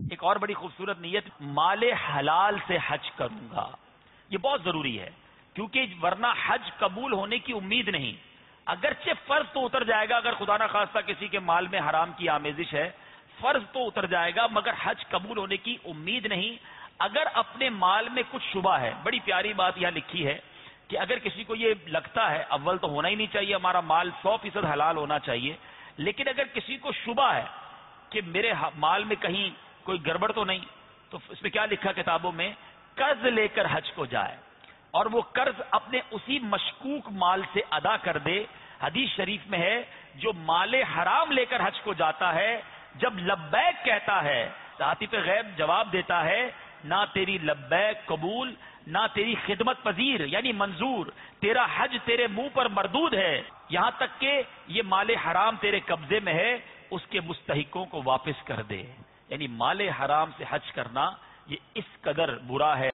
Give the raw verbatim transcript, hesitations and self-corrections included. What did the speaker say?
ایک اور بڑی خوبصورت نیت، مال حلال سے حج کروں گا. یہ بہت ضروری ہے کیونکہ ورنہ حج قبول ہونے کی امید نہیں. اگرچہ فرض تو اتر جائے گا، اگر خدا نہ خواستہ کسی کے مال میں حرام کی آمیزش ہے، فرض تو اتر جائے گا، مگر حج قبول ہونے کی امید نہیں. اگر اپنے مال میں کچھ شبہ ہے، بڑی پیاری بات یہاں لکھی ہے کہ اگر کسی کو یہ لگتا ہے، اول تو ہونا ہی نہیں چاہیے، ہمارا مال سو فیصد حلال ہونا چاہیے، لیکن اگر کسی کو شبہ ہے کہ میرے مال میں کہیں کوئی گڑبڑ تو نہیں، تو اس میں کیا لکھا کتابوں میں، قرض لے کر حج کو جائے اور وہ قرض اپنے اسی مشکوک مال سے ادا کر دے. حدیث شریف میں ہے جو مال حرام لے کر حج کو جاتا ہے، جب لبیک کہتا ہے، عاطف غیب جواب دیتا ہے، نہ تیری لبیک قبول، نہ تیری خدمت پذیر یعنی منظور، تیرا حج تیرے منہ پر مردود ہے، یہاں تک کہ یہ مال حرام تیرے قبضے میں ہے، اس کے مستحقوں کو واپس کر دے. یعنی مال حرام سے حج کرنا یہ اس قدر برا ہے.